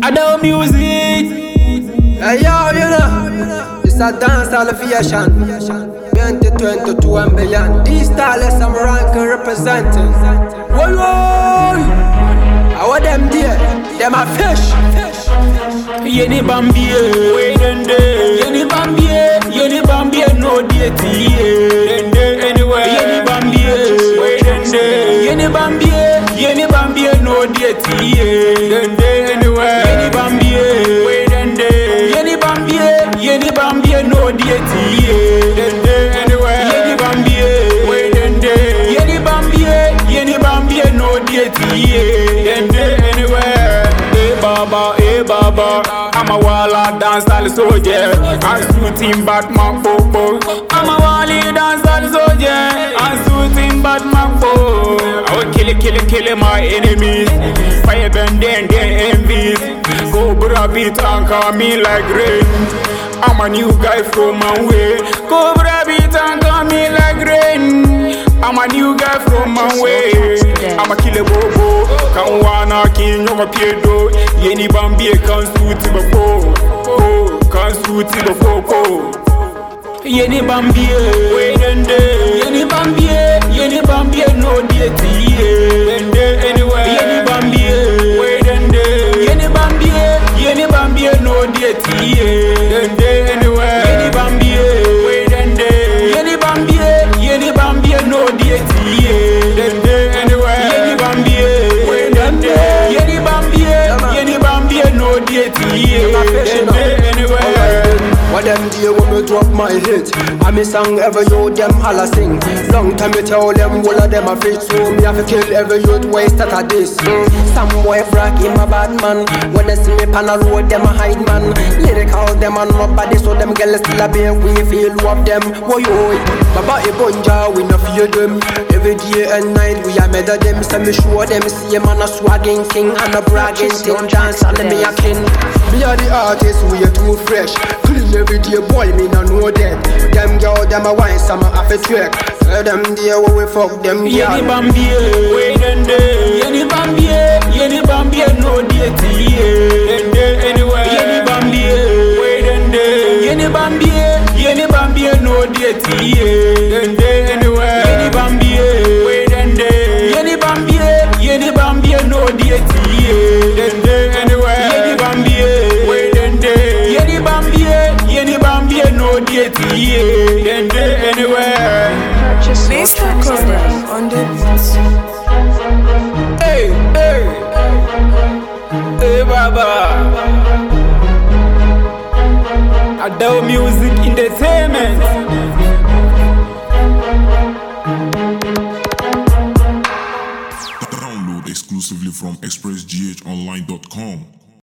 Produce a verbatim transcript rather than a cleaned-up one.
Adult music. Hey yo, you know, it's a dance affiliation. twenty twenty-two and beyond. These stylists I'm ranking representing. Whoa, whoa. How are them there? Them a fish. Yeni Bambie, wait and day. Yeni Bambie, Yeni Bambie, no deity. Dende anywhere. Yeni Bambie, wait and day. Yeni Bambie, Yeni Bambie, no deity. Dende anywhere. Yeni Bambie, wait and day. Yeni Bambie, Yeni Bambie, no deity. Dende anywhere. Yeni Bambie, wait and day. Yeni Bambie, Yeni Bambie, no deity. Dende anywhere. Hey Baba, hey Baba, I'm a walla dance style soldier. I'm shooting Batman popo. I'm a wally dance style soldier. I'm shooting Batman popo. I will kill it, kill it, kill it, my enemies. Fire bend then their envies. Go bra beat and call me like rain. I'm a new guy from my way. Go bra beat and call me like rain. I'm a new guy from my way. I'm a killer bobo. Can't wanna kill no pedo. Yeni Bambie can't suit before. Oh, can't suit before. Yeni Bambie, wait and day. Yeni Bambie, Yeni Bambie, no deity. Dende anywhere. Yeni Bambie, wait and day. Yeni Bambie, Yeni Bambie, no deity. Dende anywhere. Yeni Bambie, wait and day. Yeni Bambie, Yeni Bambie, no deity. Dende anywhere. Yeni Bambie, wait and day. Yeni Bambie, Yeni Bambie, no deity. Dende anywhere. What them day when me drop my hit? I me song every youth them all a sing. Long time me tell them all of them a fit. So me have to kill every youth waste that a this. mm. Some boy brag him a bad man. When they see me pan a road them a hide man. Lyrical them a nobody, so them girls still a bear. We feel love them. Woy woy, Baba e bunja we no fear them. Every day and night we a murder them. So me show them see a man a swagging king and a bragging thing. Dance and me a king. Me a the artist, we are too fresh. Clean every day, boy, me no know that. Them girl, them a wine, some a half a trick. Tell them there where we fuck them, yeah. Yeni Bambie, wait and day. Yeni Bambie, Yeni Bambie, no deity. Dende anywhere. Yeni Bambie, wait and day. Yeni Bambie, Yeni Bambie, no deity. Dende anywhere. Yeni Bambie, wait and day. Yeni Bambie, Yeni Bambie, no deity. Dende anywhere. Yeni Bambie, wait and day. Yeni Bambie, Yeni Bambie, no deity. Dende anywhere. Mister Cobra on the beats. Hey, hey, hey, Baba. Adult music entertainment. Download exclusively from express g h online dot com.